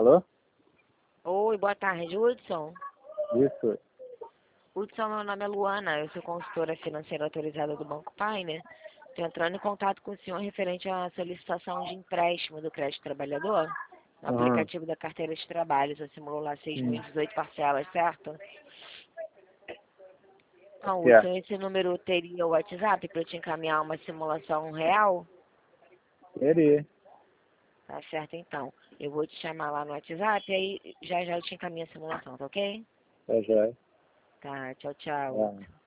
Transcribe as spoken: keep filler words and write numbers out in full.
Alô? Oi, boa tarde, Hudson. Isso. Hudson, meu nome é Luana, eu sou consultora financeira autorizada do Banco Pioneer. Estou entrando em contato com o senhor referente à solicitação de empréstimo do crédito trabalhador no Aham. aplicativo da carteira de trabalho. Você simulou lá seis mil e Hum. dezoito parcelas, certo? Então, Certo. Hudson, esse número teria o WhatsApp para eu te encaminhar uma simulação real? Queria. Tá certo, então. Eu vou te chamar lá no WhatsApp e aí já já eu te encaminho a simulação, tá ok? Tá joia. Tá, tchau, tchau, Ah. Hudson.